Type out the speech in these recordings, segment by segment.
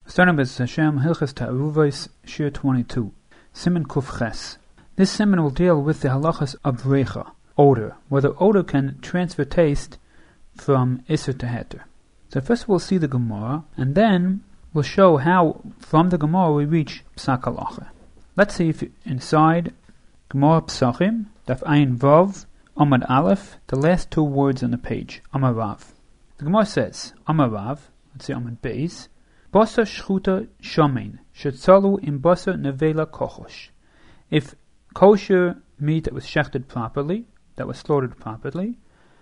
Starting with Hashem, Hilchas Ta'aruvos, Shir 22, Siman Kuf Ches. This siman will deal with the halachas of reicha, odor, whether odor can transfer taste from Isser to Heter. So first we'll see the Gemara, and then we'll show how from the Gemara we reach Psak Halacha. Let's see if inside Gemara Psachim, Daf Ayin Vav, Amad Aleph, the last two words on the page, Amarav. The Gemara says, Amarav, let's say Amad Beis, Basa Shchuta Shomein, Shetzalu im Basa Nevela Kochosh. If kosher meat that was shechted properly, that was slaughtered properly,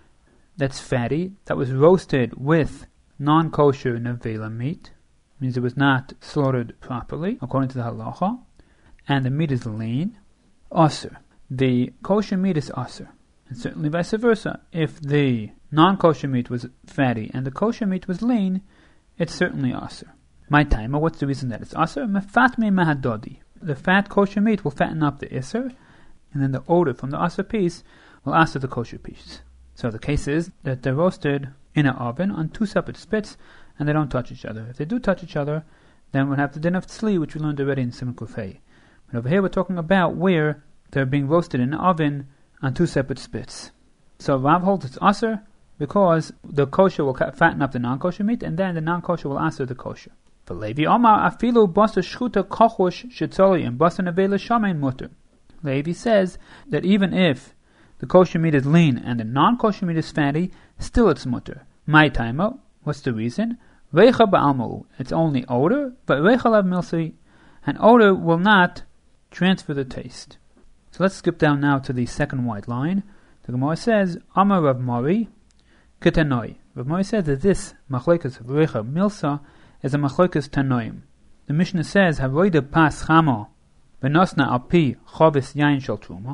that's fatty, that was roasted with non-kosher nevela meat, means it was not slaughtered properly, according to the halacha, and the meat is lean, aser. The kosher meat is aser. And certainly vice versa. If the non-kosher meat was fatty and the kosher meat was lean, it's certainly aser. My timer, what's the reason that it's aser? Mefatme mahadodi. The fat kosher meat will fatten up the iser, and then the odor from the aser piece will aser the kosher piece. So the case is that they're roasted in an oven on two separate spits, and they don't touch each other. If they do touch each other, then we'll have the din of tzli, which we learned already in Siman Kuf Hey. But over here we're talking about where they're being roasted in an oven on two separate spits. So Rav holds it's aser because the kosher will fatten up the non-kosher meat, and then the non-kosher will aser the kosher. For Levi Omar, afilu basa shchuta kochosh shetzoli and basa nevela shamein mutter. Levi says that even if the kosher meat is lean and the non-kosher meat is fatty, still it's mutter. My timer, what's the reason? Reicha ba'almu, it's only odor, but reicha lav milsi, and odor will not transfer the taste. So let's skip down now to the second white line. The Gemara says, Amar Rav Mori, Ketanoi. Rav Mori says that this machlekes of reicha milsa is a machlekes tanoim. The Mishnah says, Havoida pas chama v'nosna al pi chavis yain shel truma.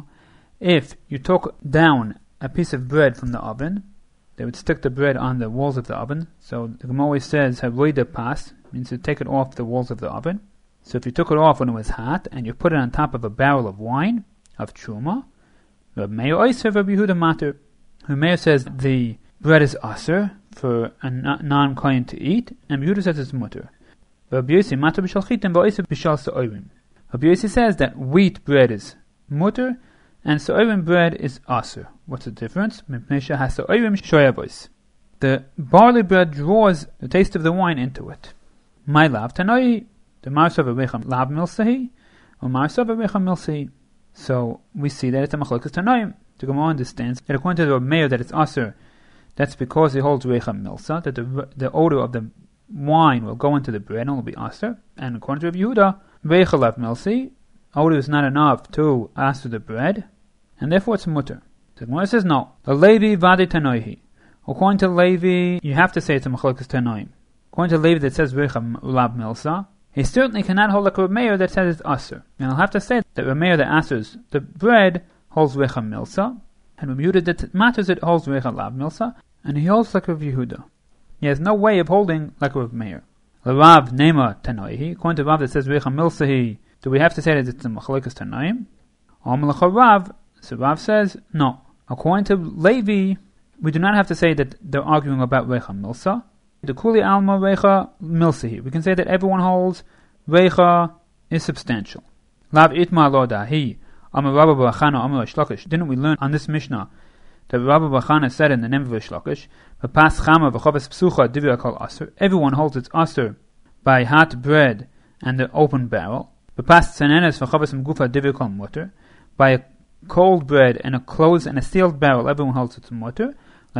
If you took down a piece of bread from the oven, they would stick the bread on the walls of the oven. So the Gemara always says, Havoida pas, means to take it off the walls of the oven. So if you took it off when it was hot, and you put it on top of a barrel of wine, of truma, Reb Meir Oyser, Reb Yehuda Mater. Reb Meir says the bread is aser for a non-kohen to eat, and Yehuda says it's mutter. Reb Yossi Mater b'shal chitim v'oiser b'shal sa'orim. Reb Yossi says that wheat bread is mutter, and sa'orim bread is aser. What's the difference? Mipnei has sa'orim shoyavos. The barley bread draws the taste of the wine into it. My lav tanoi, the marsav avecham lav milsahi, or marsav avecham milsahi. So we see that it's a machlokes tanoim. The Gemara understands that according to the Meir that it's aser, that's because he holds reicha milsa, that the odor of the wine will go into the bread and it will be aser. And according to Rav Yehuda, reicha lav milsi, odor is not enough to aser the bread, and therefore it's mutter. The Gemara says no. The Levi vadi tanoihi. According to Levi, you have to say it's a machlokes tanoim. According to Levi that says reicha lav milsa, he certainly cannot hold like Reb Meir that says it's aser. And I'll have to say that Reb Meir that asers the bread holds reicha milsa, and Reb Yehuda that matters it holds reicha lav milsa, and he holds like Reb Yehuda. He has no way of holding like Reb Meir. Rav nema tanoihi. According to Rav that says reicha milsahi, do we have to say that it's a machlokes tanoim? Amalacha Rav, so Rav says no. According to Levi, we do not have to say that they're arguing about reicha milsa. The kuli alma reicha milsahi. We can say that everyone holds reicha is substantial. Lav itma lo dahi. Amar Rabba Bachana Amar Shlokish. Didn't we learn on this Mishnah that Rabba Bachana said in the name of Shlokish, V'pas chama v'choves psucha divya kol aser. Everyone holds its aser by hot bread and the open barrel. V'pas tzanenes v'choves mgufa divya kol mutter. By a cold bread and a closed and a sealed barrel, everyone holds its mutter.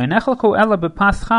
The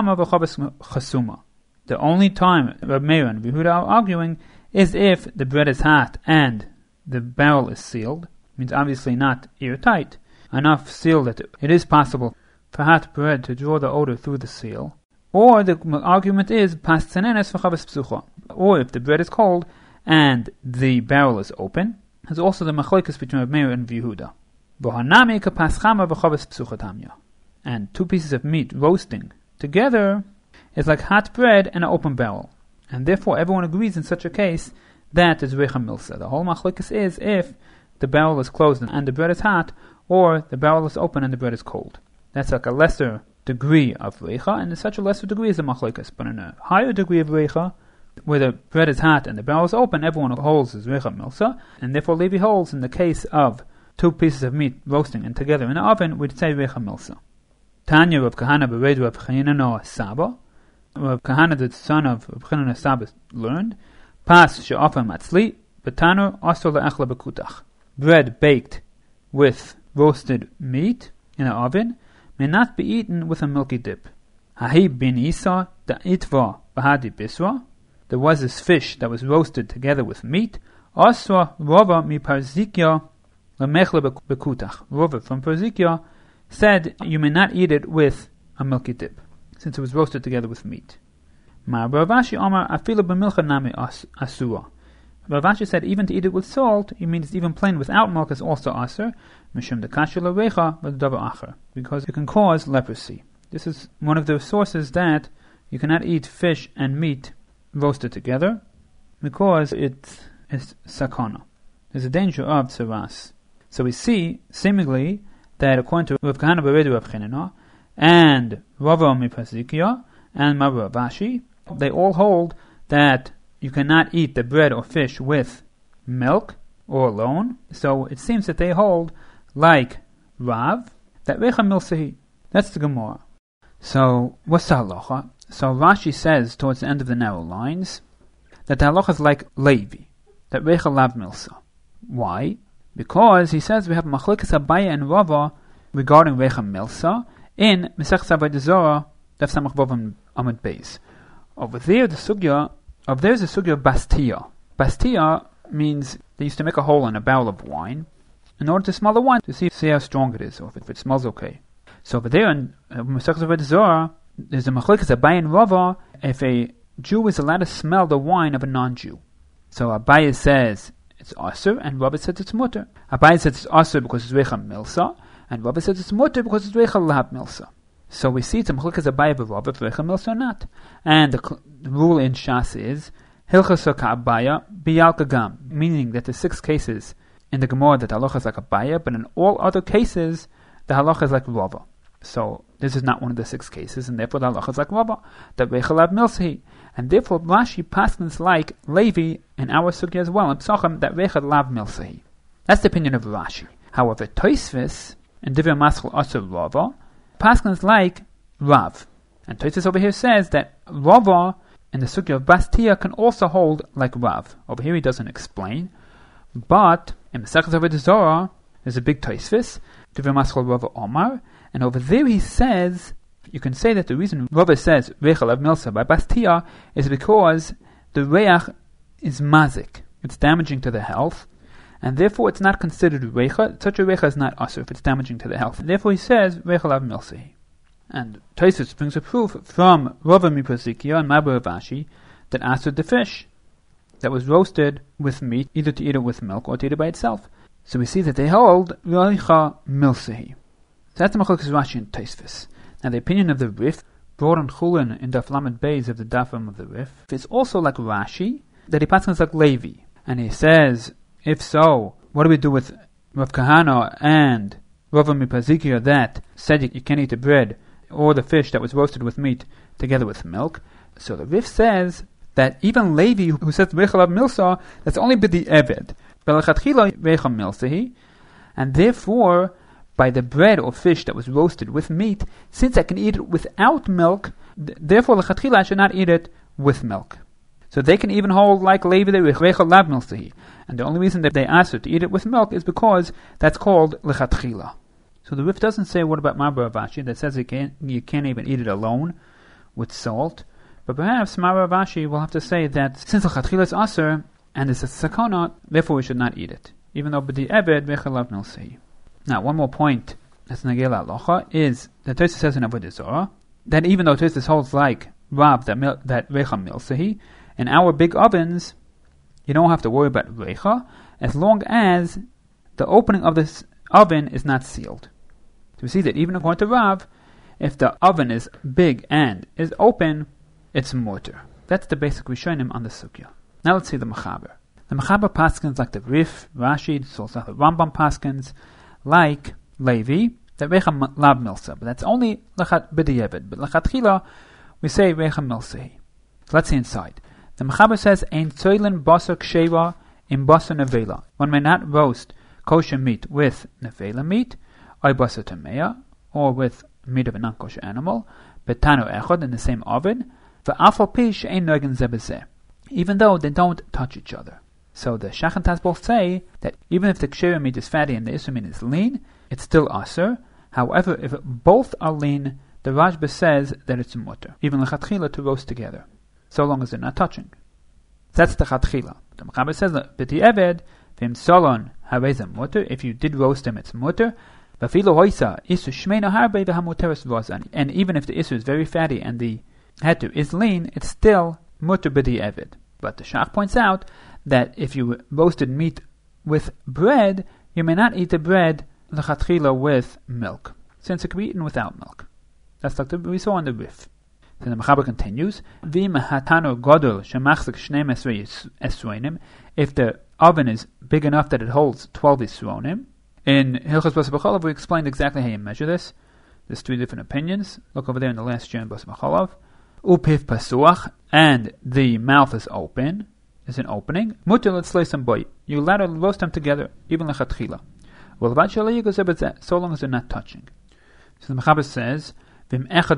only time Reb Meir and Yehuda are arguing is if the bread is hot and the barrel is sealed, means obviously not airtight, enough sealed that it is possible for hot bread to draw the odor through the seal, or the argument is pas tzanenes v'chaves psucha, or if the bread is cold and the barrel is open. There's also the machlokes between Reb Meir and Yehuda. V'hanami kapas chama v'chaves psucha tamya. And two pieces of meat roasting together is like hot bread and an open barrel. And therefore everyone agrees in such a case that is reicha milsa. The whole machlokes is if the barrel is closed and the bread is hot, or the barrel is open and the bread is cold. That's like a lesser degree of reicha, and in such a lesser degree is the machlokes. But in a higher degree of reicha, where the bread is hot and the barrel is open, everyone holds as Recha Milsa, and therefore Levi holds in the case of two pieces of meat roasting and together in the oven, we'd say Recha Milsa. Tanya Rav Kahana Bered Rav Chanina Saba. Rav Kahana, the son of Rav Chanina Saba, learned, Pas she'ofa matzli, betanu asur le'echla bekutach. Bread baked with roasted meat in an oven may not be eaten with a milky dip. Hahi bin Isa da itva bahadi bisra. There was this fish that was roasted together with meat. Asra rova mi parzikya lemechla bekutach. Rova from Parzikya said you may not eat it with a milky dip, since it was roasted together with meat. Ma Rav Ashi Omar afila b'milcha nami asura. Rav Ashi said even to eat it with salt, it means even plain without milk is also asur, mishum dekashu l'reicha v'davar acher, because it can cause leprosy. This is one of the sources that you cannot eat fish and meat roasted together, because it is sakana. There's a danger of tsaras. So we see, seemingly, that according to Rav Kahana Bered Rav Chanina, and Rava Mipazikia, and Rav Ashi, they all hold that you cannot eat the bread or fish with milk or alone. So it seems that they hold, like Rav, that Recha Milsahi. That's the Gemara. So, what's the halacha? So Rashi says, towards the end of the narrow lines, that the halacha is like Levi, that Recha Lav Milsa. Why? Because he says we have Machlekes Abaye and Rava regarding Recha Milsa in Mesechus Avodah Zarah, Daf Samach Vav Amud Beis. Over there, there's a sugya of bastia. Bastia means they used to make a hole in a barrel of wine in order to smell the wine to see how strong it is or if it smells okay. So over there in Mesechus Avodah Zarah, there's a Machlekes Abaye and Rava if a Jew is allowed to smell the wine of a non-Jew. So Abaye says it's asur, and Rava says it's mutter. Abaye says it's asur because it's Recha Milsa, and Rava says it's mutter because it's Recha Lav Milsa. So we see it's a Machlekes Abaye v'Rava if Recha Milsa or not. And the rule in Shas is Hilchos Ka'Abaye b'Yal Kagam, meaning that there's 6 cases in the Gemara that the halacha is like Abaye, but in all other cases the halacha is like Rava. So this is not one of the 6 cases, and therefore the halacha is like Rava, that Recha Lav Milsa. And therefore Rashi passes like Levi in our sugya as well, in Psachim, that Recha Lav Milsa. That's the opinion of Rashi. However, Tosfos in Divrei Maschil Asur Rava passes like Rav. And Tosfos over here says that Rava in the sugya of Bastia can also hold like Rav. Over here he doesn't explain, but in Mesechus Avodah Zarah there's a big Tosfos, Divrei Maschil Rava Omar, and over there he says, you can say that the reason Rava says Recha Lav Milsa by Bastia is because the reach is mazik. It's damaging to the health, and therefore it's not considered Recha. Such a Recha is not asur if it's damaging to the health. And therefore he says Recha Lav Milsa. And Tosfos brings a proof from Rava Mipazikia and Rav Ashi that asur the fish that was roasted with meat, either to eat it with milk or to eat it by itself. So we see that they hold Recha Milsa. So that's the Machlekes Rashi and Tosfos. Now the opinion of the Rif, brought on Chulin in Daf Lamed Beis of the Dafim of the Rif, is also like Rashi, that he passes like Levi. And he says, if so, what do we do with Rav Kahana and Rava Mipazikia that said you can't eat the bread or the fish that was roasted with meat together with milk? So the Rif says that even Levi, who says Recha Lav Milsa, that's only b'di eved. Belachatchila Recha Milsa, and therefore by the bread or fish that was roasted with meat, since I can eat it without milk, therefore lechatchila I should not eat it with milk. So they can even hold like Levi the Recha Lav Milsa, and the only reason that they ask her to eat it with milk is because that's called lechatchila. So the Rif doesn't say what about Rav Ashi that says you can't even eat it alone with salt, but perhaps Rav Ashi will have to say that since lechatchila is asur and it's a sakana, therefore we should not eat it, even though b'di eved Recha Lav Milsa. Now, one more point that's Nagel Alocha is that Tosfos says in Avodah Zarah that even though Tosfos holds like Rav that Recha Milsa, in our big ovens you don't have to worry about Recha as long as the opening of this oven is not sealed. So we see that even according to Rav, if the oven is big and is open, it's mortar. That's the basic Rishonim on the sugya. Now let's see the Mechaber. The Mechaber paskins like the Rif, Rashi, it's also the Rambam paskins like Levi, that Recha Lav Milsa, but that's only Lechat B'di'evet. But Lechatchila, we say Recha Milsa. So let's see inside. The Mechaber says, Ein tzoilin basar ksheva in basar nevela. One may not roast kosher meat with nevela meat, or basar tamea, or with meat of a non-kosher animal, betano echad, in the same oven, v'afal pi she'ein noegen zeh b'zeh, even though they don't touch each other. So the Shach and Taz both say that even if the ksheva meat is fatty and the isur meat is lean, it's still aser. However, if both are lean, the Rashba says that it's mutter, even lechatchila, to roast together, so long as they're not touching. That's the chatchila. The Mechaber says that b'di'eved v'im solon harezem mutter. If you did roast them, it's mutter. V'afilo hoisa isu shmeina harbe v'hamuteres v'ozan. And even if the isur is very fatty and the heter is lean, it's still mutter b'di'eved. But the Shach points out that if you roasted meat with bread, you may not eat the bread lechatchila with milk, since it can be eaten without milk. That's like we saw on the Rif. So the Mechaber continues, if the oven is big enough that it holds 12 Yisronim, in Hilchos Basar B'Cholav we explained exactly how you measure this. There's 3 different opinions. Look over there in the last year in Basar B'Cholav. Upiv pasuach, and the mouth is open, is an opening. Mutter l'tzleisam boy, you allowed to roast them together, even lechatchila. So long as they're not touching. So the Mechaber says, if either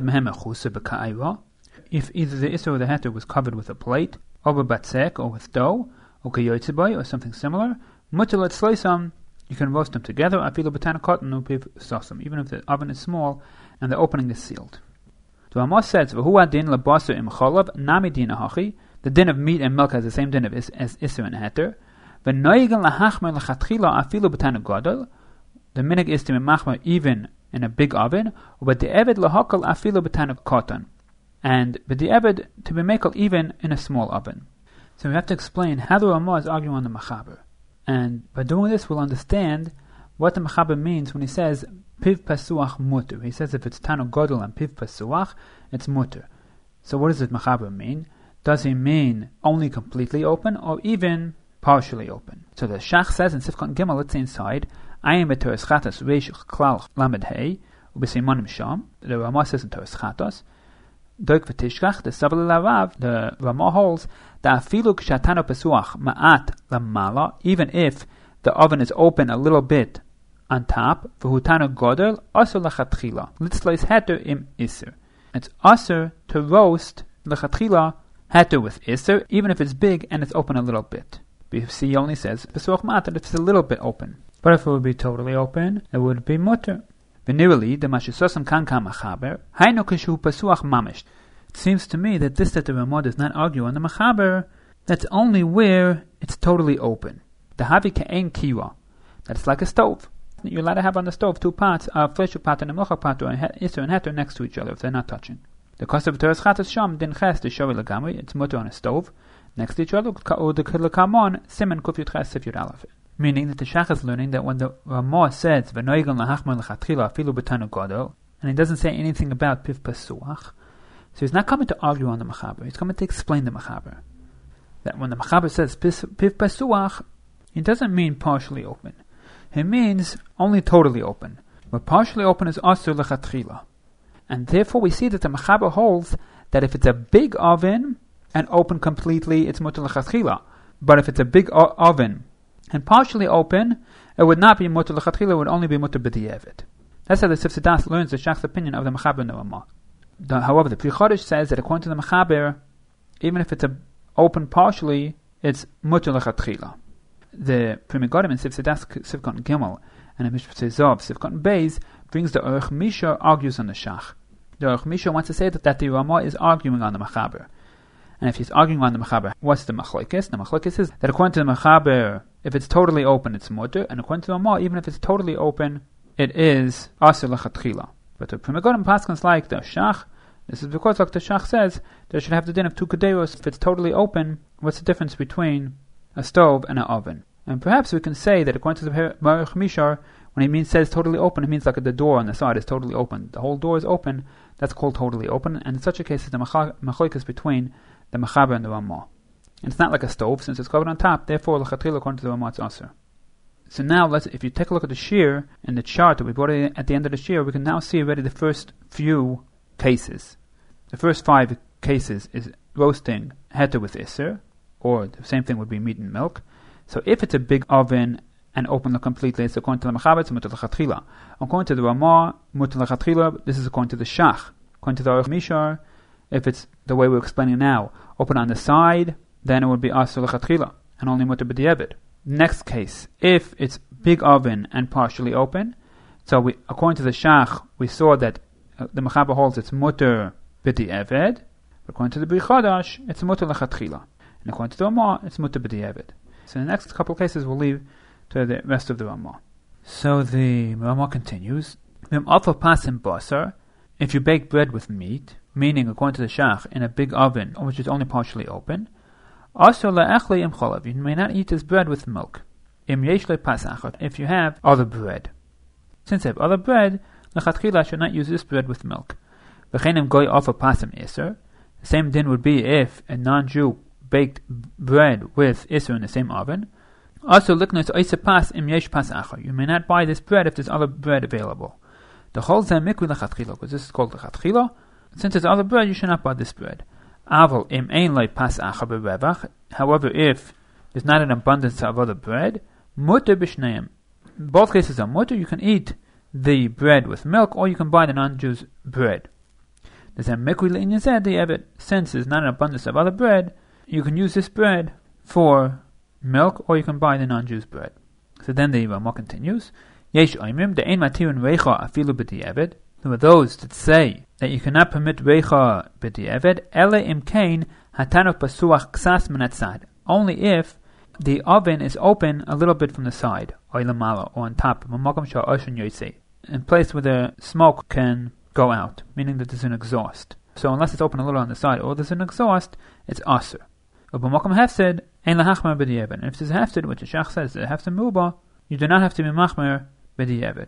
the isur or the heter was covered with a plate, or batzek, or with dough, or kayotzeboy, or something similar, mutter l'tzleisam, you can roast them together, afilu b'tana cotton upiv sosam, even if the oven is small and the opening is sealed. The Rama says, v'hu adin lebasar im cholav nami din ahachi, the din of meat and milk has the same din of as isur and heter. V'noigan lahachmer lechatchila afilu b'tana gadol, the minig is to be machmer even in a big oven, but the eved lahakal afilu b'tana cotton, and but the eved to be makel even in a small oven. So we have to explain how the Rama is arguing on the Mechaber, and by doing this we'll understand what the Mechaber means when he says piv pasuach mutter. He says if it's tano gadol and piv pasuach, it's mutter. So what does the Mechaber mean? Does he mean only completely open or even partially open? So the Shach says in Sifkot Gimel, let's say inside, Ayin b'Toras Chatos Reish Klal Lamed Hey u'b'Simonim Sham. The Rama says in Toras Chatos, Doik v'Tishkach, the Sabal Larav, the Rama holds that afilu kshatano pesuach ma'at lamala, even if the oven is open a little bit on top, v'hutano godel asur lachatchila litzlois heter im iser. It's asur to roast lachatchila heter with iser, even if it's big and it's open a little bit. BFC only says pesuach ma'at, that it's a little bit open. But if it would be totally open, it would be mutter. V'nirali, the mashisosam kanka machaber, hainu kishu pasuach mamish. It seems to me that this that the Rama does not argue on the Mechaber, that's only where it's totally open. The havi ke'en kiwa, that it's like a stove. You're allowed to have on the stove 2 pots, a fleshu pot and a milcha pot, or iser and heter next to each other if they're not touching. The cost of Toras Chatos Sham din ches to showy legamri, it's mutter on a stove next to each other. Or the lekamon simen kuf yud ches sif yud aleph. Meaning that the Shach is learning that when the Rama says v'noigan lahachmer lechatchila afilu b'tanu gadol, and he doesn't say anything about piv pasuach, so he's not coming to argue on the Mechaber. He's coming to explain the Mechaber. That when the Mechaber says piv pasuach, he doesn't mean partially open. He means only totally open. But partially open is asur lechatchila, and therefore we see that the Mechaber holds that if it's a big oven and open completely, it's mutter lechatchila. But if it's a big oven and partially open, it would not be mutter lechatchila, it would only be mutter b'di'eved. That's how the Sif Sedas learns the Shach's opinion of the Mechaber and the Rama. However, the Pri Chodesh says that according to the Mechaber, even if it's open partially, it's mutter lechatchila. The Pri Megadim in Sif Sedas Sifkot Gimel and the Mishpat Zov Sifkot Beis brings the Aruch Misha argues on the Shach. The Aruch Misha wants to say that the Rama is arguing on the Mechaber. And if he's arguing on the Mechaber, what's the Machlokes? The Machlokes is that according to the Mechaber, if it's totally open, it's mutter, and according to the Rama, even if it's totally open, it is asur lechatchila. But the Pri Megadim paskins like the Shach. This is because, like the Shach says, there should have the din of 2 kedeiros. If it's totally open, what's the difference between a stove and an oven? And perhaps we can say that according to the Aruch Mishar, when he says totally open, it means like the door on the side is totally open. The whole door is open. That's called totally open. And in such a case, it's the machlokes between the Mechaber and the Rama. And it's not like a stove, since it's covered on top. Therefore, l'chatchila according to the Rama, it's asur. So now, if you take a look at the shear and the chart that we brought at the end of the shear, we can now see already the first few cases. The first 5 cases is roasting heter with iser, or the same thing would be meat and milk. So if it's a big oven and open completely, it's according to the Mechaber, it's mutar l'chatchila. According to the Ramah, mutar l'chatchila, this is according to the Shach. According to the Aruch Mishar, if it's the way we're explaining now, open on the side, then it would be asur l'chatchila, and only mutar b'di'evid. Next case, if it's big oven and partially open, so according to the Shach, we saw that the Mechaber holds it's mutar b'di'evid. According to the Bri Chadash, it's mutar l'chatchila. And according to the Ramah, it's mutar b'di'evid. So in the next couple of cases, we'll leave to the rest of the Ramah. So the Ramah continues, if you bake bread with meat, meaning according to the Shach, in a big oven, which is only partially open, you may not eat this bread with milk. If you have other bread. Since you have other bread, l'chatchila should not use this bread with milk. The same din would be if a non-Jew baked bread with iser in the same oven. Also, you may not buy this bread if there's other bread available. The whole mikri l'chatchila, because this is called l'chatchila. Since there's other bread, you should not buy this bread. However, if there's not an abundance of other bread, mutar b'shneim. Both cases are mutar. You can eat the bread with milk, or you can buy the non-Jew's bread. Since there's not an abundance of other bread, you can use this bread for milk, or you can buy the non-Jew's bread. So then the Ramah continues, there are those that say that you cannot permit reicha b'di'evet, ele imkain hatanuk pasuach ksas minatzad, only if the oven is open a little bit from the side, or on top, in place where the smoke can go out, meaning that there's an exhaust. So unless it's open a little on the side, or there's an exhaust, it's asur. And if there's a hefsid, which the Shach says is a hefsid muba, you do not have to be machmer b'di'evet.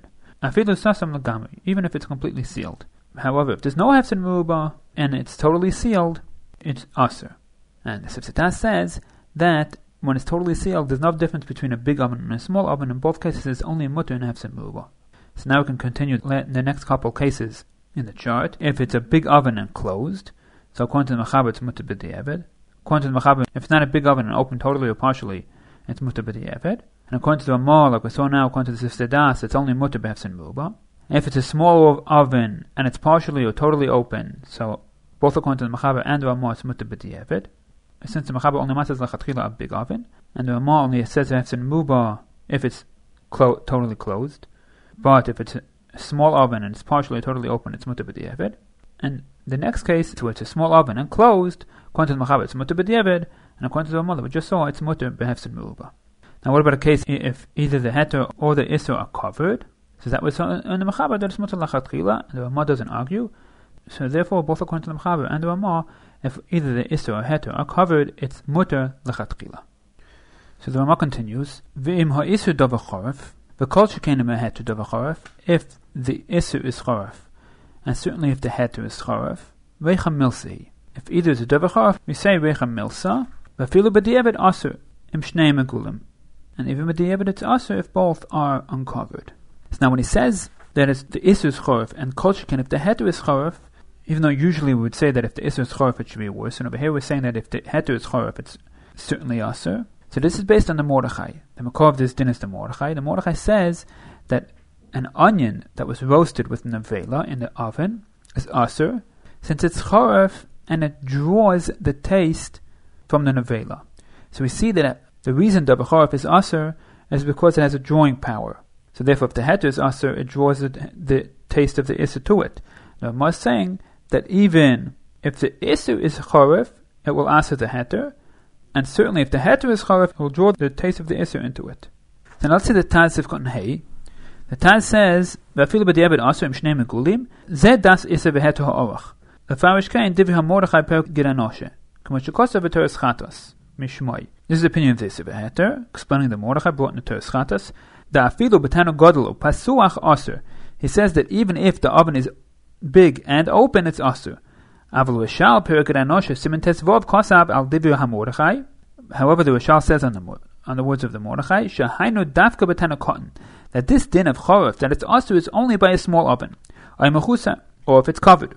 Even if it's completely sealed. However, if there's no hefsid muba and it's totally sealed, it's asur. And the Sifsataz says that when it's totally sealed, there's no difference between a big oven and a small oven. In both cases, it's only a mutar and a hefsid muba. So now we can continue the next couple cases in the chart. If it's a big oven and closed, so according to the Mechaber, it's mutar b'di'evet. According to the Mechaber, if it's not a big oven and open totally or partially, it's mutar b'di'evet. And according to the Ramah, like we saw now, according to the Sifsataz, it's only mutar b'hefsid muba. If it's a small oven and it's partially or totally open, so both according to the Mechaber and the Ramah, it's mutar b'di'evet. Since the Mechaber only matters l'chatchila a big oven, and the Ramah only says hefsid muba if it's totally closed. But if it's a small oven and it's partially or totally open, it's mutar b'di'evet. And the next case, where it's a small oven and closed, according to the Mechaber, it's mutar b'di'evet, and according to the Ramah that we just saw, it's mutar b'hefsid muba. Now, what about a case if either the heter or the iser are covered? So that was in the Mechaber that it's mutar l'chatchila, and the Ramah doesn't argue. So therefore, both according to the Mechaber and the Ramah, if either the iser or heter are covered, it's mutar l'chatchila. So the Ramah continues, V'im ha'isur davar choref, v'kol shekein heter davar choref, if the iser is choref, and certainly if the heter is choref, reicha milsi. If either is a davar choref, we say reicha milsa, v'afilu b'di'evet asur, im shnei megulim. And even b'di'evet it's asur if both are uncovered. So now when he says that it's the iser is choref, and kol shekein if the heter is choref, even though usually we would say that if the iser is choref it should be worse, and over here we're saying that if the heter is choref it's certainly asur. So this is based on the Mordechai. The makor of this din is the Mordechai. The Mordechai says that an onion that was roasted with nevela in the oven is asur, since it's choref and it draws the taste from the nevela. So we see that the reason davar choref is asur is because it has a drawing power. So therefore, if the heter is asur, it draws the taste of the iser to it. Now, Ramah is saying that even if the iser is choref, it will asur the heter, and certainly if the heter is choref, it will draw the taste of the iser into it. Then let's see the Taz Sifkot Hey. The Taz says, "V'afilu b'di'evet asur im shnei megulim, zeh das iser v'heter ha'orach." The Farish Kain divi ha'Mordechai perek giranoshe, k'moshikosav v'teres chatos mishmoi. This is the opinion of the iser v'heter, explaining the Mordechai brought in the teres chatos. Da'afilu b'tanu godelu pasuach asur. He says that even if the oven is big and open, it's asur. Aval Rishal perek giranoshe simen tesvov kosav al divi ha'Mordechai. However, the Rishal says on the words of the Mordechai, Shahainu dafka b'tanu cotton, that this din of choref, that it's asur, is only by a small oven, or if it's covered.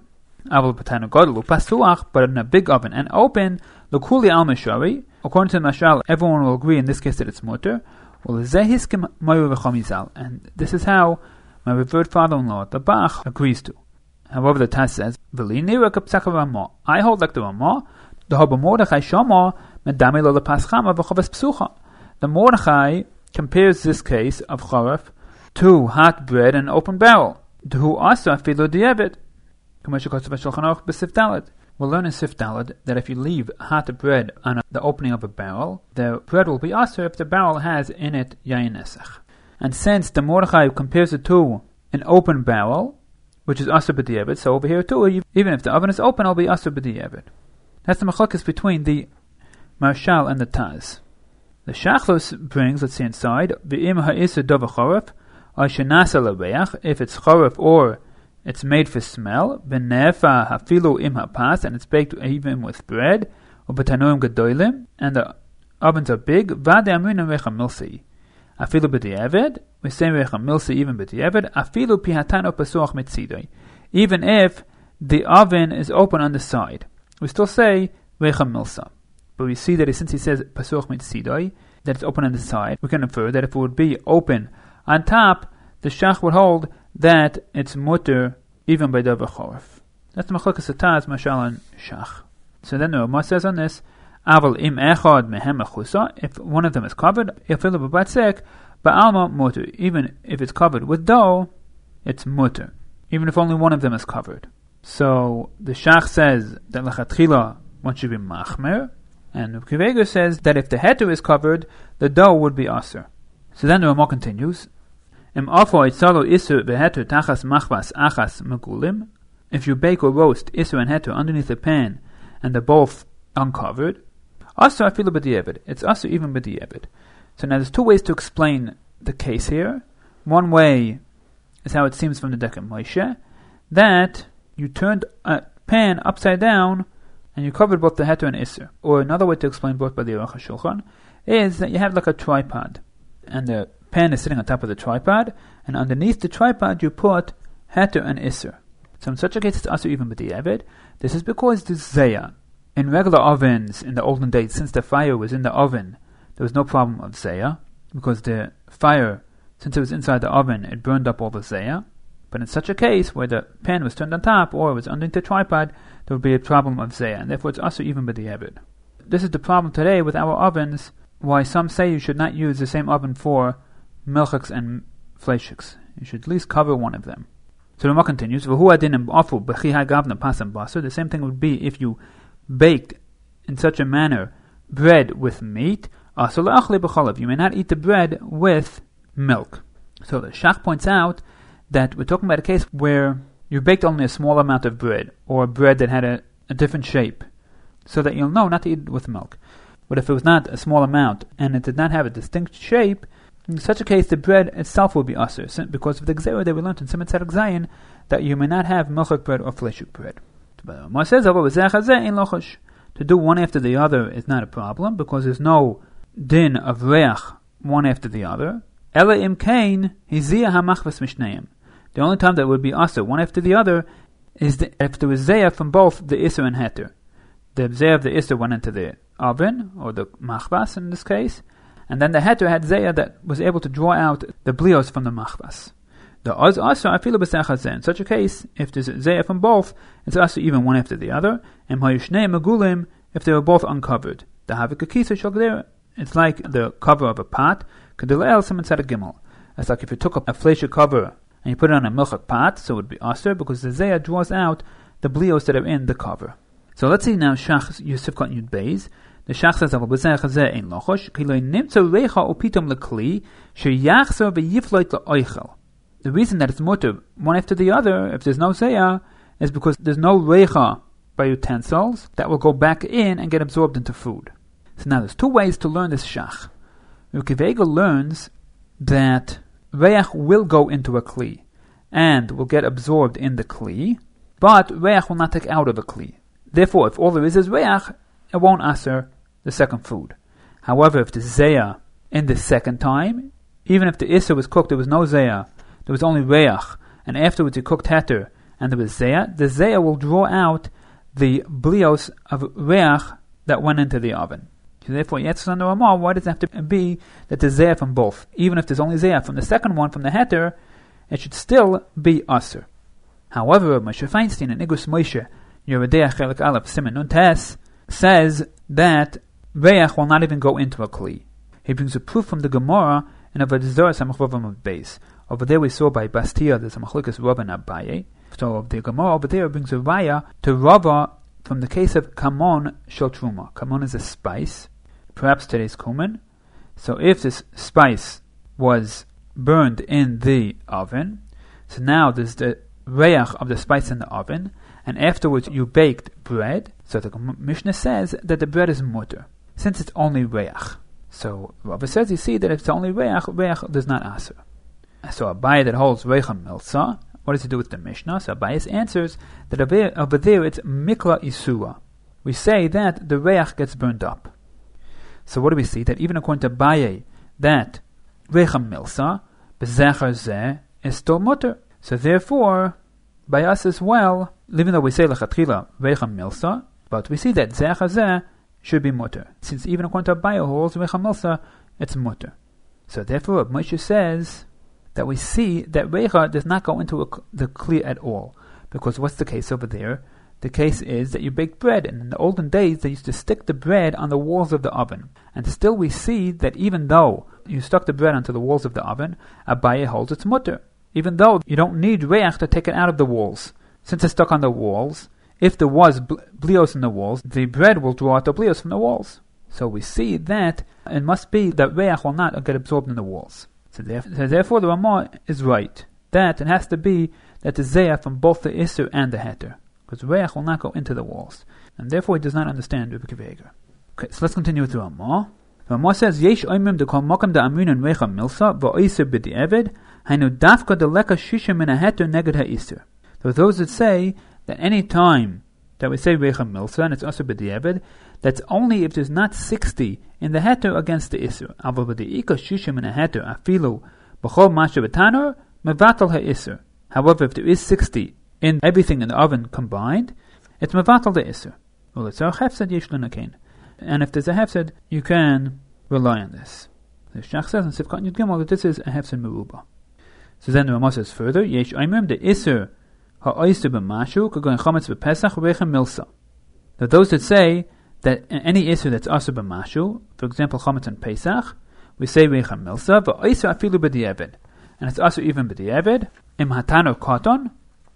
But in a big oven and open, l'kuli al mishari, according to the mashal, everyone will agree in this case that it's mutter. And this is how my revered father-in-law, the Bach, agrees to. However, the Taz says, I hold like the Ramah, the Mordechai compares this case of Charef to hot bread and open barrel. We'll learn in Sif Daled that if you leave hot bread on the opening of a barrel, the bread will be aser if the barrel has in it yayin nesach. And since the Mordechai compares it to an open barrel, which is aser b'di'evet, so over here too, even if the oven is open, it'll be aser b'di'evet. That's the machlokes between the Marshal and the Taz. The Shachlos brings, let's see inside, v'im ha'isur dova choref, shenasa l'reach, if it's choref or it's made for smell, v'nefa hafilu im ha'pas, and it's baked even with bread, u'b'tanoim gedolim, and the ovens are big, v'ade amrin recha milsi. Afilu b'di'evet, we say recha milsi even b'di'evet, afilu pihatano pasuach mitzidoi. Even if the oven is open on the side, we still say recha milsa. But we see that since he says pasuach mitzidoi, that it's open on the side, we can infer that if it would be open on top, the shach would hold that it's mutter even by davar choref. That's the machlokes Taz, mashal, and shach. So then the Ramah says on this, aval im echad mehem mechusa, if one of them is covered, yafilu b'batzek, ba'alma mutter. Even if it's covered with dough, it's mutter. Even if only one of them is covered. So the shach says that lechatchila one should be machmer, and Kiveger says that if the heter is covered, the dough would be aser. So then the Ramah continues, Im afo itzalo isur beheter tachas machvas achas megulim. If you bake or roast isur and heter underneath the pan, and they're both uncovered, aser afilu b'di'evet. It's aser even b'di'evet. So now there's two ways to explain the case here. One way is how it seems from the Dekan Moshe, that you turned a pan upside down and you covered both the heter and isur. Or another way to explain both by the Aruch HaShulchan is that you have like a tripod, and the pan is sitting on top of the tripod, and underneath the tripod you put heter and isur. So in such a case it's aser even b'di'evet. This is because the zeya. In regular ovens in the olden days, since the fire was in the oven, there was no problem of zeya, because the fire, since it was inside the oven, it burned up all the zeya. But in such a case, where the pan was turned on top, or it was underneath the tripod, there would be a problem of zeya, and therefore it's aser even b'di'evet. This is the problem today with our ovens, why some say you should not use the same oven for milchiks and fleishiks. You should at least cover one of them. So the Ramah continues, the same thing would be if you baked in such a manner bread with meat, you may not eat the bread with milk. So the Shach points out that we're talking about a case where you baked only a small amount of bread, or bread that had a different shape, so that you'll know not to eat it with milk. But if it was not a small amount, and it did not have a distinct shape, in such a case the bread itself will be aser, because of the gzera that we learned in Siman Tzedek Zayin, that you may not have milchik bread or fleshuk bread. But says, to do one after the other is not a problem, because there's no din of reach one after the other. Ela im kain hiziyah hamachvas mishneim. The only time that would be aser one after the other is if there was zayah from both the isser and heter. The zayah of the isser went into the oven, or the machvas in this case, and then the heter had zayah that was able to draw out the blios from the machvas. The oz aser afilu b'sechazeh. In such a case, if there's zayah from both, it's aser even one after the other. And hayushnei megulim, if they were both uncovered. The havik akisa shogder. It's like the cover of a pot. Kedilel Siman Tzedek Gimel. It's like if you took a flesher cover and you put it on a milchik pot, so it would be aser, because the zayah draws out the blios that are in the cover. So let's see now Shach Yosef Kot Yud Beis. The Shach says, "Aval b'zeh chazeh ein lochosh, ki lo nimtza reicha upitom lekli, sheyachzer v'yifloit le'oichel." The reason that it's mutter one after the other, if there's no zayah, is because there's no reicha by utensils that will go back in and get absorbed into food. So now there's two ways to learn this Shach. Rukivega learns that reich will go into a kli and will get absorbed in the kli, but reich will not take out of the kli. Therefore, if all there is reich, it won't aser the second food. However, if the zayah in the second time, even if the isser was cooked, there was no zayah, there was only reich, and afterwards you cooked heter, and there was Zayah, the Zayah will draw out the blios of Reach that went into the oven. So therefore, Yetzis under Ramah, why does it have to be that there's Zayah from both? Even if there's only Zayah from the second one, from the Heter, it should still be Aser. However, Moshe Feinstein in Igus Moshe, Yeridea Chelik Aleph Siman Nun Tes, says that Reach will not even go into a Kli. He brings a proof from the Gemara in Avodah Zarah Samach Vavam of Beis. Over there we saw by Bastia there's a Machlokes Rava and Abaye. So the Gemara over there brings a Raya to Rava from the case of Kamon Shel Truma. Kamon is a spice, perhaps today's cumin. So if this spice was burned in the oven, so now there's the Reach of the spice in the oven, and afterwards you baked bread, so the Mishnah says that the bread is mutter, since it's only Reach. So Rava says, you see that if it's only Reach does not Aser. So Abaye that holds Reicha Milsa, what does he do with the Mishnah? So Abaye answers that over there it's Mikla Isura. We say that the Reach gets burned up. So what do we see? That even according to Abaye, that Reicha Milsa, B'Zechar Zeh, is still mutter. So therefore, by us as well, even though we say Lechatchila Reicha Milsa, but we see that Zechar Zeh should be mutter. Since even according to Abaye who holds Reicha Milsa, it's mutter. So therefore, Moshe says that we see that Reicha does not go into the Kli at all. Because what's the case over there? The case is that you bake bread, and in the olden days they used to stick the bread on the walls of the oven. And still we see that even though you stuck the bread onto the walls of the oven, Abaye holds its mutter. Even though you don't need Reach to take it out of the walls. Since it's stuck on the walls, if there was blios in the walls, the bread will draw out the blios from the walls. So we see that it must be that Reach will not get absorbed in the walls. So therefore the Ramah is right, that it has to be that the Zayah from both the Isser and the Heter, because Reach will not go into the walls, and therefore he does not understand Rebbe Akiva Eiger. Okay, so let's continue with the Ramah. The Ramah says, Yesh oimim de kol mokam da amrinan Reicha Milsa v'oiser b'di'eved hainu dafka de leka shisha min ha-Heter neged ha-Isser. There are those that say that any time that we say Reicha Milsa and it's also b'di'eved, that's only if there's not 60 in the Heter against the Isser. Ava b'di'ika shisha min ha-Heter afilu b'chol masha b'tanor mevatal ha-Isser. However, if there is 60 in everything in the oven combined, it's mevatal the Isser. Well, it's a hefsed yesh l'nakein. And if there's a hefsed, you can rely on this. The Shach says in Sifkat Yud Gimel that this is a hefsed meruba. So then the Ramah says further, Yesh oimrim the Isser ha'oister b'mashu k'goyin chametz b'pesach Reicha Milsa. There are those that say that any Isser that's aser b'mashu, for example chametz and Pesach, we say Reicha Milsa v'oiser afilu b'di'eved, and it's aser even b'di'eved im hatano katon,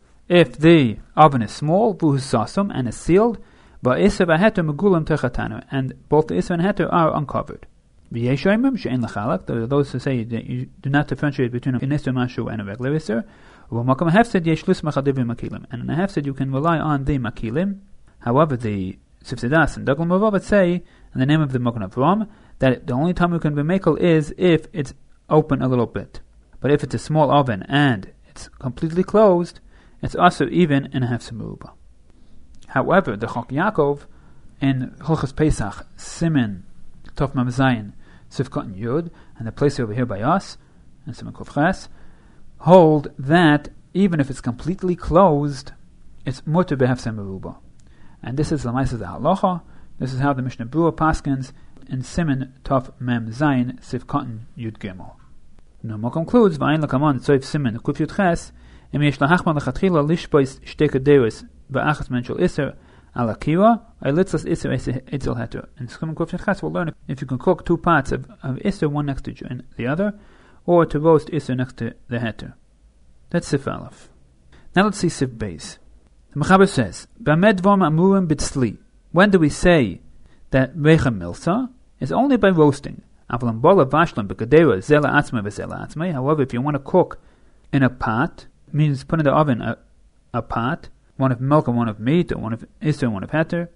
if the oven is small, v'hu sasum, and is sealed, v'isser v'heter megulam techatano, and both the isser and heter are uncovered. V'yeshoimim she'en l'chalak, there are those who say that you do not differentiate between an isser mashu and a regular isser. V'makam hefsed yesh lismach adivim makilim, and in a hefsed you can rely on the makilim. However, the Sifsedas and Daglam Mavavat say, in the name of the Mokan Avram, that the only time you can be makel is if it's open a little bit. But if it's a small oven and it's completely closed, it's also even in a hefsed meruba. However, the Chok Yaakov in Hilchos Pesach, Siman Tov Mem Zayin, Sifkat Yud, and the place over here by us, in Siman Kuf Ches, hold that even if it's completely closed, it's mutter behefsed meruba. And this is the Maisa the Halacha. This is how the Mishnah Berurah paskins in Siman Tov Mem Zayin, Sifkat Yud Gimel. The Ramah concludes, V'ayin l'kamon tzoyv Siman Kuf Yud Ches, im yesh lahachman lechatchila lishbois shtei kaderos v'achas men shel iser ala kira litzlas iser etzel heter. In Siman Kuf Yud Ches we'll learn if you can cook 2 pots of iser, one next to the other, or to roast iser next to the heter. That's Sif Aleph. Now let's see Sif Beis. The Mechaber says, B'amed dvarim amurim b'tzli. When do we say that Reicha Milsa? Is only by roasting. However, if you want to cook in a pot, means put in the oven a pot, one of milk and one of meat, or one of iser and one of heter.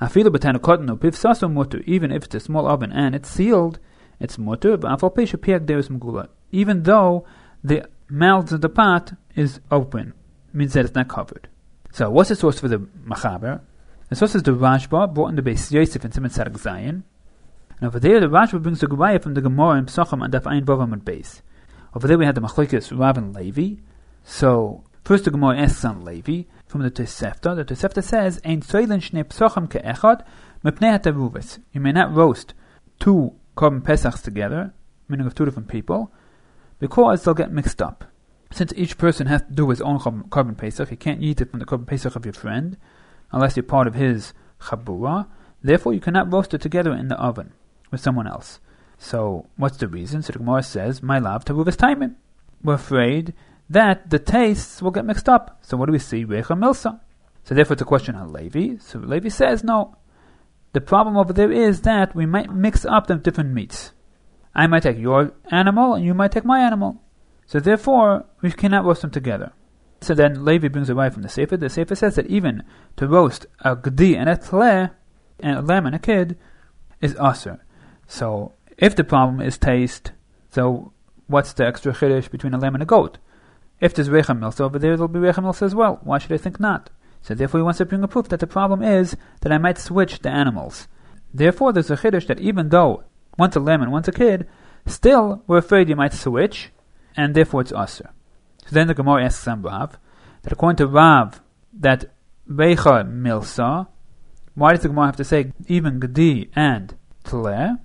Even if it's a small oven and it's sealed, it's mutter. Even though the mouth of the pot is open, means that it's not covered. So, what's the source for the Machaber? The source is the Rashba, brought in the Beis Yosef in Siman Tzadok Zayin. And over there, the Rashba brings the Guraya from the Gemara in Pesachim and Daf Ayin Vav Amud Beis. Over there, we had the Machlokes Rav and Levi. So, First, the Gemara asks on Levi from the Tosefta. The Tosefta says, "Ein tzoilin shnei psochim ke'echad mepnei hataruves." You may not roast two korban pesachs together, meaning of two different people, because they'll get mixed up. Since each person has to do his own korban pesach, you can't eat it from the korban pesach of your friend, unless you're part of his chabura. Therefore, you cannot roast it together in the oven with someone else. So, what's the reason? So the Gemara says, "My love taruves taimim." We're afraid that the tastes will get mixed up. So what do we see? Reicha milsa. So therefore it's a question on Levi. So Levi says, no. The problem over there is that we might mix up the different meats. I might take your animal and you might take my animal. So therefore, we cannot roast them together. So then Levi brings a right from the Sefer. The Sefer says that even to roast a gdi and a tleh, and a lamb and a kid, is aser. So if the problem is taste, so what's the extra chiddush between a lamb and a goat? If there's Reicha Milsa over there, there'll be Reicha Milsa as well. Why should I think not? So therefore he wants to bring a proof that the problem is that I might switch the animals. Therefore there's a chiddush that even though one's a lamb and one's a kid, still we're afraid you might switch, and therefore it's aser. So then the Gemara asks on Rav, that according to Rav, that Reicha Milsa, why does the Gemara have to say even Gedi and Tleh?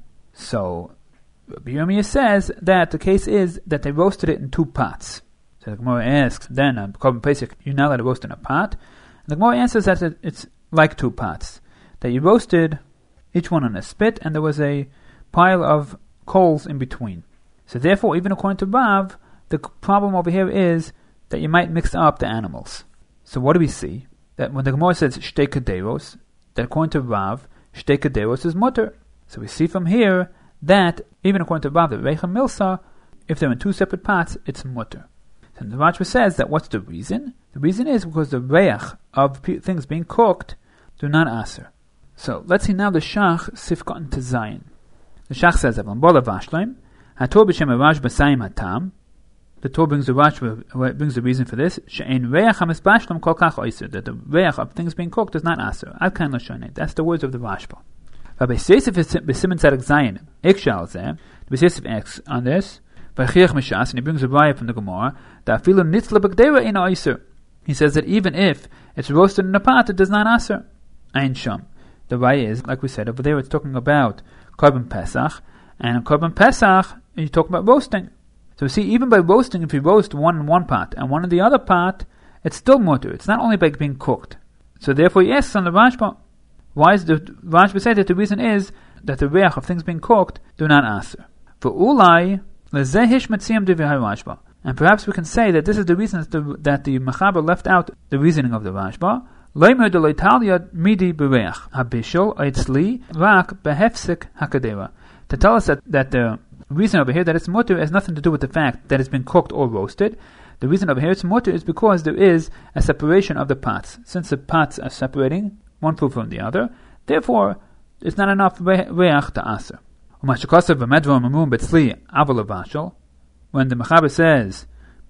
So Rabbi Yirmiyah says that the case is that they roasted it in two pots. So the Gemara asks, then on korban pesach, you're not allowed to roast in a pot? And the Gemara answers that it's like two pots. That you roasted each one on a spit, and there was a pile of coals in between. So therefore, even according to Rav, the problem over here is that you might mix up the animals. So what do we see? That when the Gemara says shtei kederos, that according to Rav, shtei kederos is mutter. So we see from here that even according to Rav, the Reicha Milsa, if they're in two separate pots, it's mutter. And the Rashba says that what's the reason? The reason is because the reach of things being cooked do not aser. So let's see now the Shach Sifkot and Tezayin. The Shach says, "Avlambola vashleim hator b'shem Rashba sayim hatam." The Torah brings the reason for this. She'ein reach hamis bashlam kol kach oiser, that the reach of things being cooked does not aser. Ad kan l'shonei. That's the words of the Rashba. Rabbi Yosef b'simen tzadok zayin ikshal zeh. Rabbi Yosef asks on this. And he brings a raya from the Gemara that he says that even if it's roasted in a pot, it does not aser. Ein sham. The raya is, like we said over there, it's talking about korban pesach, and in korban pesach you talk about roasting. So see, even by roasting, if you roast one in one pot and one in the other pot, it's still mutter. It's not only by being cooked. So therefore, he asks on the Rashba, why is the Rashba say that the reason is that the reach of things being cooked do not aser. For ulai. And perhaps we can say that this is the reason that the Mechaber left out the reasoning of the Rashba. To tell us that the reason over here that it's mutter has nothing to do with the fact that it's been cooked or roasted. The reason over here it's mutter is because there is a separation of the pots. Since the pots are separating one food from the other, therefore it's not enough reach to aser. When the Mechaber says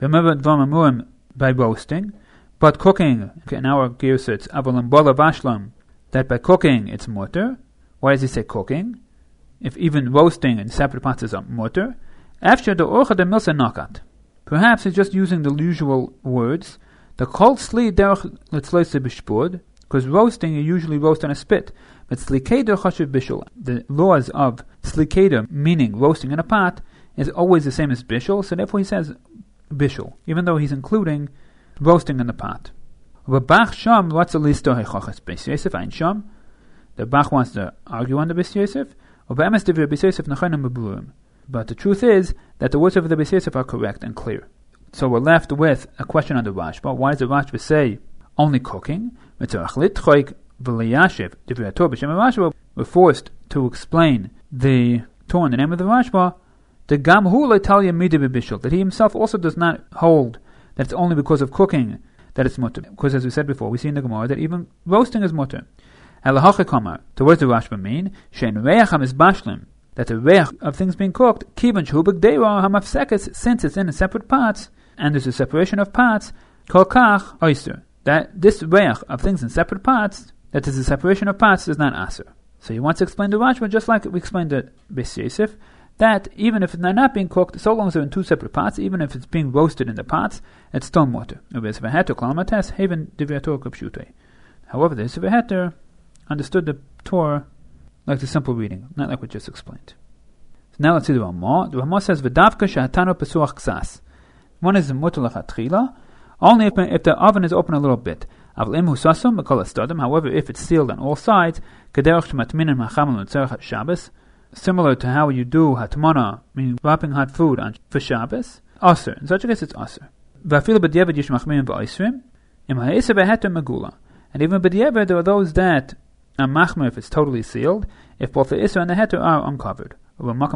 by roasting, but cooking, in our gears it's that by cooking it's mutter. Why does he say cooking? If even roasting in separate pots is mutter, after the orcha de milsa nakat. Perhaps he's just using the usual words. The kol sli derech letzloise b'shpud, because roasting you usually roast on a spit. But slikeder chashiv bishul, the laws of slikeder, meaning roasting in a pot, is always the same as bishul, so therefore he says bishul, even though he's including roasting in the pot. The Bach wants to argue on the Beis Yosef, but the truth is that the words of the Beis Yosef are correct and clear. So we're left with a question on the Rashba. Why does the Rashba say only cooking? We're forced to explain the Torah in the name of the Rashba, that he himself also does not hold that it's only because of cooking that it's mutter. Because as we said before, we see in the Gemara that even roasting is mutter. To what does the Rashba mean? That the reach of things being cooked, since it's in separate pots, and there's a separation of pots, that this reich of things in separate pots, that is a separation of pots, is not aser. So he wants to explain the Rashba just like we explained the Beis Yosef, that even if they're not being cooked, so long as they're in two separate pots, even if it's being roasted in the pots, it's still mutter. However, the Isser V'Heter understood the Torah like the simple reading, not like we just explained. So now let's see the Ramah. The Ramah says, V'davka she'hatano pesuach ksas. One is mutter l'chatchila, only if the oven is open a little bit. However, if it's sealed on all sides, similar to how you do hatmana, meaning wrapping hot food for Shabbos, aser. In such a case, it's aser. And even b'diavad, there are those that are machmer if it's totally sealed, if both the iser and the heter are uncovered. However, in a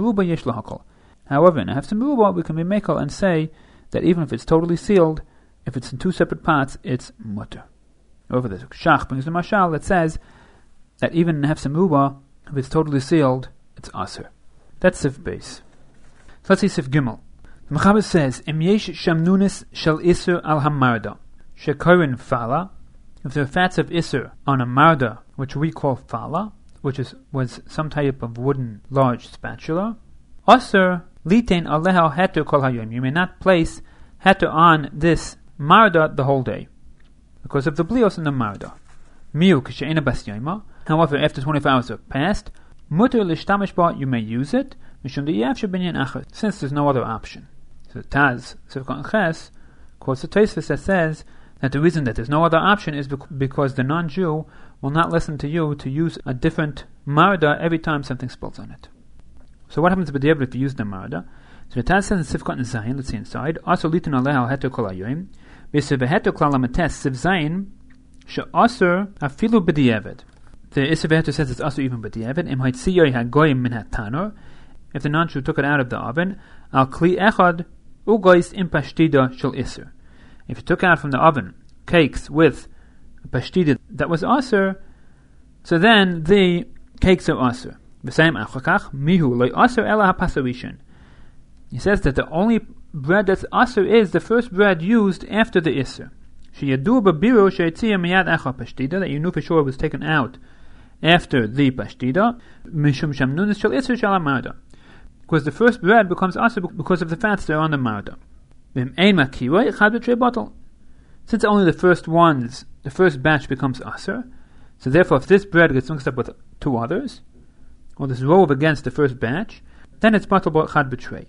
hefsed meruba, we can be mekel and say that even if it's totally sealed, if it's in two separate pots, it's mutter. However, the Shach brings the mashal that says that even in hefsed meruba, if it's totally sealed, it's aser. That's Sif base. So let's see Sif Gimel. The Mechaber says, Im yesh shamnunis shel iser al hamarda, shekorin fala. If there are fats of iser on a marda, which we call fala, which was some type of wooden large spatula, aser litain aleha heter kol hayom. You may not place heter on this marda the whole day, because of the blios in the marda. Miu kishe'ena bas yoima. However, after 24 hours have passed, mutter lishtamish ba, you may use it, mishum de'yav shebinyan achar, since there's no other option. So Taz, Sivkot Ches, quotes the Tosfos that says that the reason that there's no other option is because the non-Jew will not listen to you to use a different marda every time something spills on it. So what happens if you use the marda? So the Taz says in Sivkot Zayin, let's see inside, also litin aleha heter kol hayoim, v'sev heter klal hamates Siv Zayin, she'aser afilu b'diavad. The Isser V'Heter says it's also even b'diavad. Im ha'tziyoy ha'goyim min ha'tanor. If the non-Jew took it out of the oven, al kli echad ugois im pashtida shel Isser. If you took out from the oven cakes with pashtida that was aser, so then the cakes are aser. V'sayim achakach mihu loy aser ela ha'pasarishin. He says that the only bread that's aser is the first bread used after the Isser. Sheyadu b'biru she'etziyah miyad echad pashtida, that you knew for sure it was taken out after the pashtida, mishum shamnunis shel Isser shel hamarda, because the first bread becomes aser because of the fats that are on the marda. Since only the first batch becomes aser, so therefore if this bread gets mixed up with two others, or this rove against the first batch, then it's batal chad b'trei.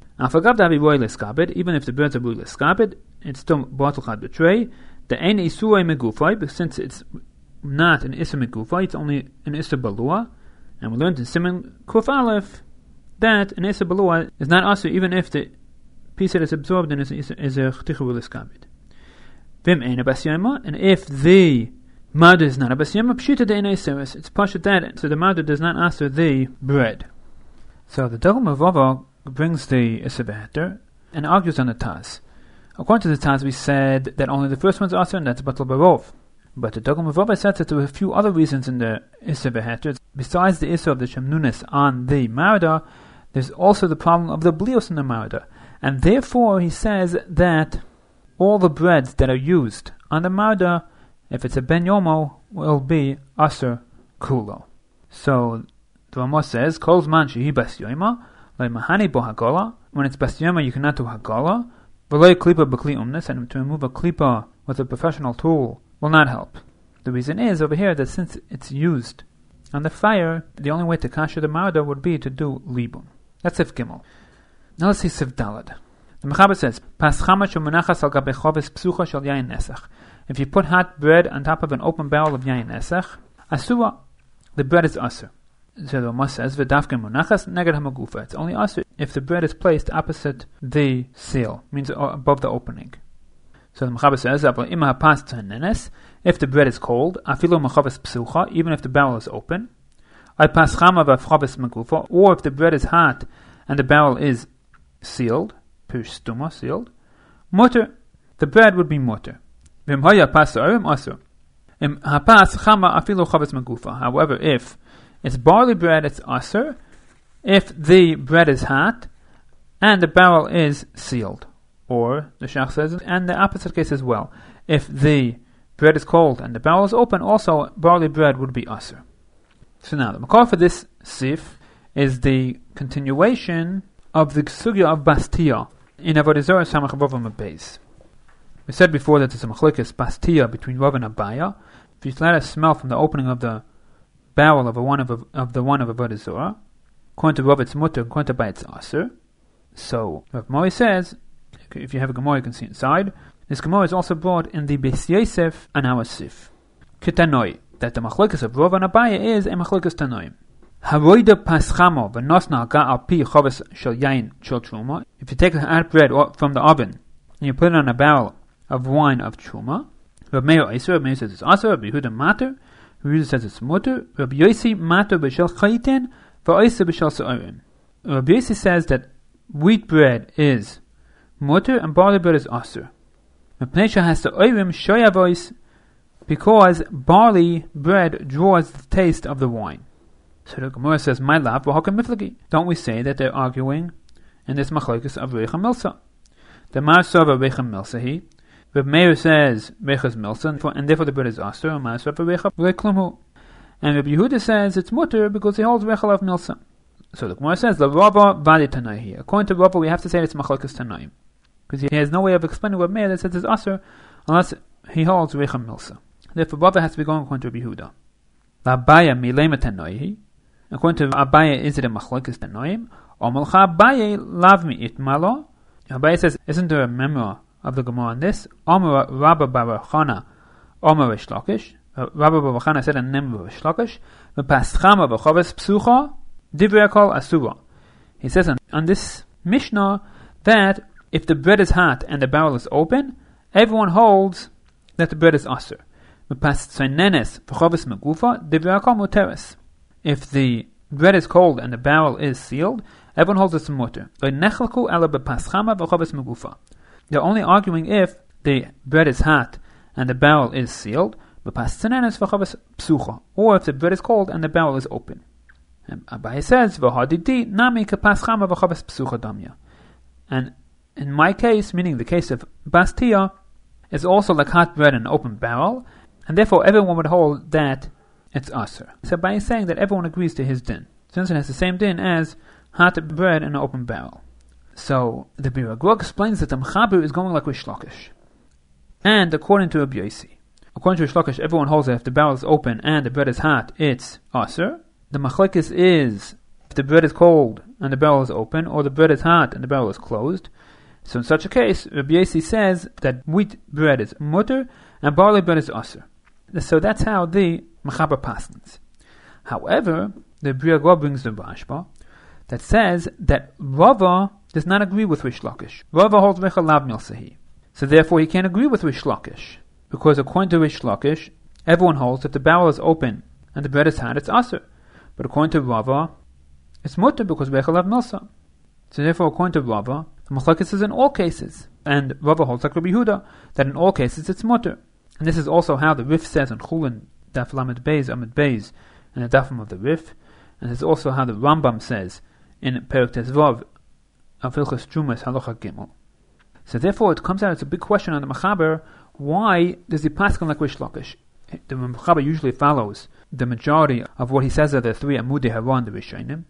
Even if the breads are roy leskabed, it's still batal chad b'trei. The ein isurei megufay, but since it's not an isur megufay, it's only an isur balua, and we learned in Siman Kuf Aleph that an isur balua is not aser even if the piece that is absorbed in is a chtichu leskabed. Vim ein bas yoma, and if the marda is not a bas yoma, pshita de ein iseres, it's pashat that, so the marda does not aser the bread. So the Dagul Mevava brings the Isser V'Heter and argues on the Taz. According to the Taz, we said that only the first one's aser, and that's batal barov. But the Dagul Mevava said that there were a few other reasons in the Isser V'Heter. Besides the Isser of the Shemnunis on the marda, there's also the problem of the blios in the marda. And therefore, he says that all the breads that are used on the marda, if it's a ben yomo, will be aser kulo. So the Ramah says, "Kol zman shehi bas yoima, le'mahani bo hagola." When it's bas yoima, you cannot do hagola. V'lei klipa b'kli umnes, and to remove a klipa with a professional tool will not help. The reason is over here that since it's used on the fire, the only way to kasher the marda would be to do libum. That's Sif Gimel. Now let's see Sif Dalad. The Mechaber says, Pas chama shumenachas al gabe choves psucha shel yayin nesach. If you put hot bread on top of an open barrel of yayin nesach, asura, the bread is aser. So the Ramah says, V'dafke munachas neged hamagufa. It's only aser if the bread is placed opposite the seal, means above the opening. So the Mechaber says, Ima hapas tzanenes, if the bread is cold, afilu machoves psucha, even if the barrel is open, I pas chama v'choves magufa, or if the bread is hot and the barrel is sealed, pirush stuma, sealed, mutter, the bread would be mutter. V'im haya pas arim aser. Im hapas chama afilu choves magufa. However, if it's barley bread, it's aser. If the bread is hot and the barrel is sealed, or the Shach says, and the opposite case as well. If the bread is cold and the barrel is open, also barley bread would be aser. So now the makor for this sif is the continuation of the sugya of Bastia in Avodah Zarah Samach Vav Amud Beis. We said before that there's a machlokes Bastia between Rav and Abaya. If you let us smell from the opening of the barrel of one of Avodah Zarah, according to Rav it's mutter, according to Abaya it's aser. So Rav Mori says, if you have a Gemara you can see inside. This Gemara is also brought in the Beis Yosef and our Sif. Kitanoi, that the machlokes of Rav and Abaya is a machlokes Tanoim. Haroida paschamo v'nosna ga al pi choves shel yain shel truma. If you take the hot bread from the oven and you put it on a barrel of wine of truma, Reb Meir Eiser, Reb Meir says it's aser, Reb Yehuda mater, Reb Yehuda says it's muter, Reb Yosi mater b'shel chayiten v'oiser b'shel se'orim. Reb Yosi says that wheat bread is muter and barley bread is aser. Mepnei has the oirim shoyavois, because barley bread draws the taste of the wine. So the Gemara says, "My love, v'hakam miflagi." Don't we say that they're arguing in this machlokes of Reicha Milsa? The Marsava Reicha Milsa he. Reb Meir says Reicha's Milsa, and therefore the bread is aser. And Marsava Reicha Reiklumhu. And Reb Yehuda says it's mutter because he holds Reicha of Milsa. So the Gemara says the Rava Vali Tanai here. According to Rava, we have to say it's machlokes Tanaim, because he has no way of explaining Reb Meir that says it's aser unless he holds Reicha Milsa. Therefore, Rava has to be going according to Reb Yehuda. La Abaya Milema Tanai. According to Abaya, is it a machlokes Tanoim? Omelcha Abaye lav mi itmalo. Abaya says, isn't there a memra of the Gemara on this? Omer Rabba bar Chana, Omer Rish Lakish. Rabba bar Chana said a name of Rish Lakish. V'paschama v'choves psucha divrei kol asura. He says on this Mishnah that if the bread is hot and the barrel is open, everyone holds that the bread is aser. V'pastzenenes v'choves megufa divrei kol muteres. If the bread is cold and the barrel is sealed, everyone holds it's mutter. They're only arguing if the bread is hot and the barrel is sealed, or if the bread is cold and the barrel is open. And Abaye says, and in my case, meaning the case of Bastia, is also like hot bread in an open barrel, and therefore everyone would hold that it's aser. So by saying that everyone agrees to his din, since it has the same din as hot bread in an open barrel. So the Biragua explains that the Mechaber is going like Rish Lakish. And according to Reb Yosi, according to Rish Lakish, everyone holds that if the barrel is open and the bread is hot, it's aser. The machlokes is if the bread is cold and the barrel is open, or the bread is hot and the barrel is closed. So in such a case, Reb Yosi says that wheat bread is mutter and barley bread is aser. So that's how the Mechaber passes. However, the Biragua brings the Rashba that says that Rava does not agree with Rish Lakish. Rava holds Reicha Lav Milsahi. So therefore he can't agree with Rish Lakish, because according to Rish Lakish, everyone holds that the barrel is open and the bread is hot, it's aser. But according to Rava, it's mutter because Reicha Lav Milsa. So therefore, according to Rava, the machlokes is in all cases, and Rava holds like Rabbi Yehuda that in all cases it's mutter. And this is also how the Rif says in Chulin Daf Lamed Beis Amud Beis and the Dafim of the Rif, and it's also how the Rambam says in Perek Tezvav of Hilchos Trumas Halacha Gimel. So therefore, it comes out it's a big question on the Mechaber. Why does he pass on like Rish Lakish? The Mechaber usually follows the majority of what he says are the three Amudei Hara in the Rishonim.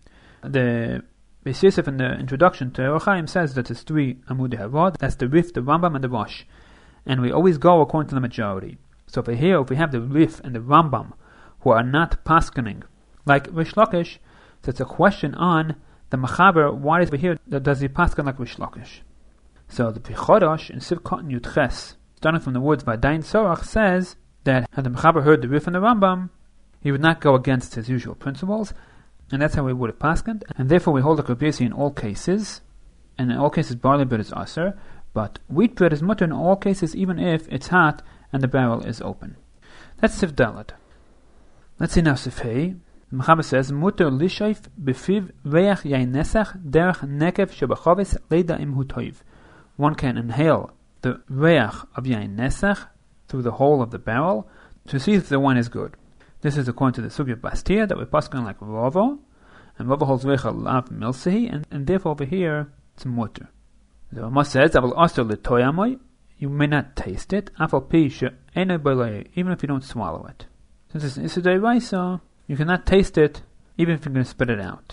The Beis Yosef in the introduction to Orach Chaim says that there's three Amudei Hara. That's the Rif, the Rambam, and the Rosh. And we always go according to the majority. So if we have the Rif and the Rambam who are not paskening like Rish Lakish, so it's a question on the Mechaber, why is here does he pasken like Rish Lakish? So the Pichodosh in Sivkot and Yudches, starting from the words by Dain Sorach, says that had the Mechaber heard the Rif and the Rambam, he would not go against his usual principles, and that's how we would have paskened. And therefore we hold like Rabbi Yosi in all cases, and in all cases barley bread is aser, but wheat bread is mutter in all cases, even if it's hot and the barrel is open. That's Sif Dalet. Let's see now Sif Hei. The Mechaber says, mutter lishaif befiv reach yain nesach derech nekev shebachovis leida im hutoiv. One can inhale the reach of yain nesach through the hole of the barrel to see if the wine is good. This is according to the Sugya of Bastia that we're pasking like Rava, and Rava holds Reicha Lav Milsahi, and therefore over here it's mutter. The Rama says, "I will also letoyamoy." You may not taste it, afal pisha ene bolei, even if you don't swallow it. Since it's Isudei Raisa, you cannot taste it, even if you're going to spit it out.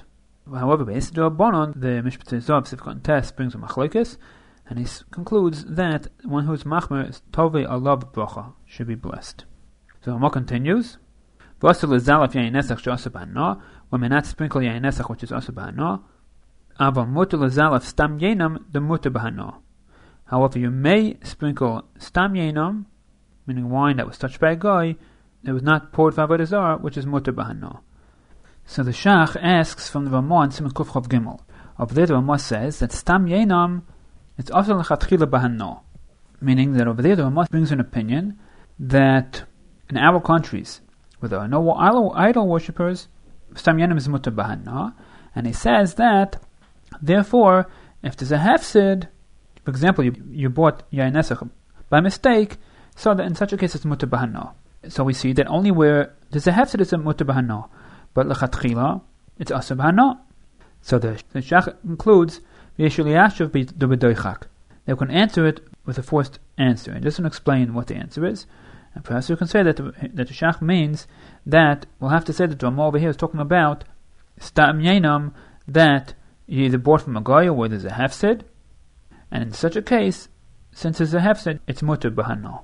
However, based on Rabbanon, the Mishpat Zav Sifkot Tes brings a machlokes, and he concludes that one who is machmer is tovei alav bracha, should be blessed. So Rama continues, V'asur lezalaf yayin nesach she'asur b'hana, one may not sprinkle yayin nesach which is asur b'hana, aval muter lezalaf stam yenam the muter b'hana. However, you may sprinkle stam yenam, meaning wine that was touched by a guy, that was not poured for avodah zarah, which is muter b'hana. So the Shach asks from the Ramah in Siman Kuf Chav Gimel. Over there the Ramah says that Stam Yenam, it's also L'chatchila B'hana. Meaning that over there the Ramah brings an opinion that in our countries, where there are no idol worshippers, Stam Yenam is Mutter B'hana. And he says that, therefore, if there's a hefsid, for example, you bought Yain Nesach by mistake, so that in such a case it's Mutter B'hana. So we see that only where there's a hefsid it's a Mutter B'hana. But l'chatchila, it's asur b'hana. So the Shach concludes, v'yeshul yashuv b'doichak. They can answer it with a forced answer. It doesn't explain what the answer is. And perhaps we can say that the Shach means that we'll have to say that the Ramah over here is talking about stam yenam, that you either bought from a guy where there's a hefsid, and in such a case, since there's a hefsid, it's mutter b'hana.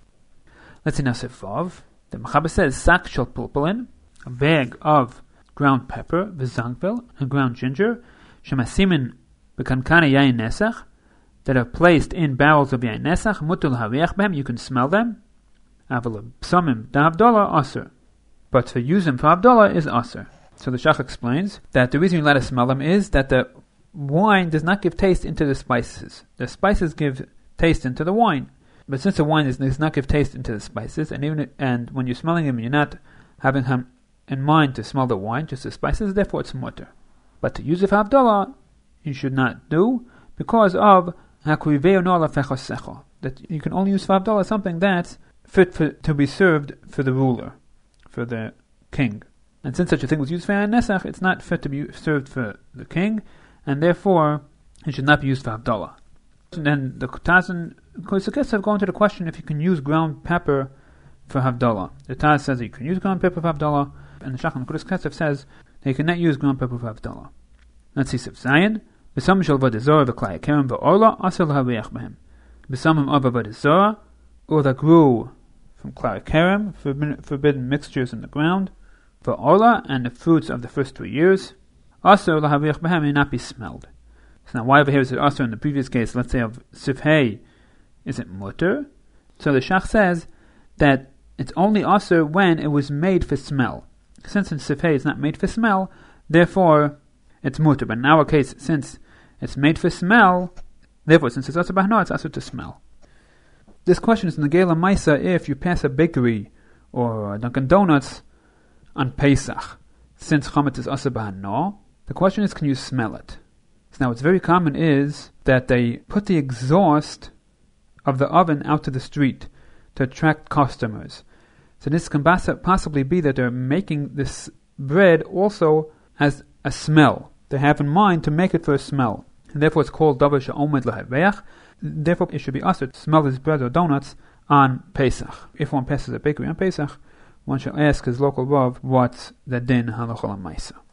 Let's see now Sefav. The Mechaber says, sak shel pulpulin, a bag of ground pepper, v'zangvel, and ground ginger, shemasimin b'kankana yayin nesach, that are placed in barrels of yayin nesach, mutul hariach b'hem, you can smell them. Aval psamim da'avdola asur, but to use them for avdola is asur. So the Shach explains that the reason you let us smell them is that the wine does not give taste into the spices. The spices give taste into the wine, but since the wine does not give taste into the spices, and when you're smelling them, you're not having them in mind to smell the wine, just the spices, therefore it's mutter. But to use it for Havdalah, you should not do, because of that you can only use for Havdalah something that's fit to be served for the ruler, for the king. And since such a thing was used for Nesach, it's not fit to be served for the king, and therefore it should not be used for Havdalah. And then the Taz and Koisakis have gone to the question if you can use ground pepper for Havdalah. The Taz says that you can use ground pepper for Havdalah, and the Shach and Kodesh Kesef says that you cannot use ground pepper for Havdalah. Let's see Sif Zayin. B'samim shel avodah zarah v'klai kerem v'orla asur l'hariach b'hem. B'samim of avodah zarah, or that grew from klai kerem, forbidden mixtures in the ground, v'orla, and the fruits of the first 3 years, asur l'hariach b'hem, may not be smelled. So now why over here is it asur in the previous case, let's say of Sif Hey, is it mutter? So the Shach says that it's only asur when it was made for smell. Since in Sifhei it's not made for smell, therefore it's mutter. But in our case, since it's made for smell, therefore since it's asur b'hana, it's asur to smell. This question is Negela Maisa if you pass a bakery or Dunkin' Donuts on Pesach. Since chametz is asur b'hana, the question is, can you smell it? So now what's very common is that they put the exhaust of the oven out to the street to attract customers. So this can possibly be that they're making this bread also as a smell. They have in mind to make it for a smell. And therefore it's called davar she'omed l'hareach. Therefore it should be asur to smell this bread or donuts on Pesach. If one passes a bakery on Pesach, one shall ask his local rav what's the din halacha l'maisa.